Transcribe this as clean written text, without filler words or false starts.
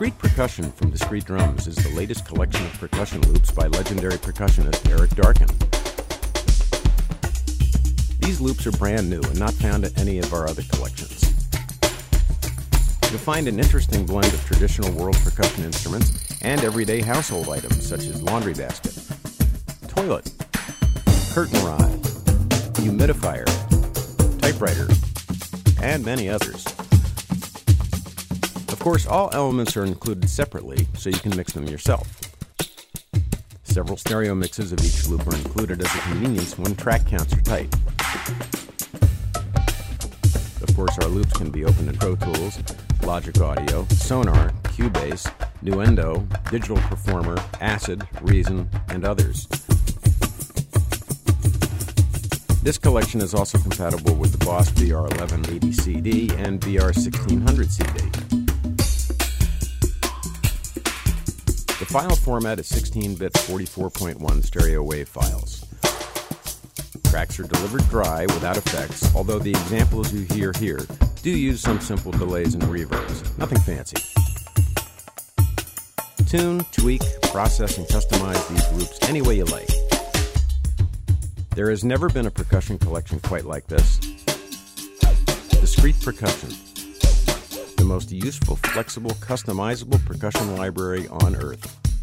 Discrete Percussion from Discrete Drums is the latest collection of percussion loops by legendary percussionist Eric Darkin. These loops are brand new and not found at any of our other collections. You'll find an interesting blend of traditional world percussion instruments and everyday household items such as laundry basket, toilet, curtain rod, humidifier, typewriter, and many others. Of course, all elements are included separately, so you can mix them yourself. Several stereo mixes of each loop are included as a convenience when track counts are tight. Of course, our loops can be opened in Pro Tools, Logic Audio, Sonar, Cubase, Nuendo, Digital Performer, Acid, Reason, and others. This collection is also compatible with the Boss VR1180 CD and VR1600 CD. The file format is 16-bit 44.1 stereo wave files. Tracks are delivered dry without effects, although the examples you hear here do use some simple delays and reverbs. Nothing fancy. Tune, tweak, process, and customize these loops any way you like. There has never been a percussion collection quite like this. Discrete Percussion, the most useful, flexible, customizable percussion library on Earth.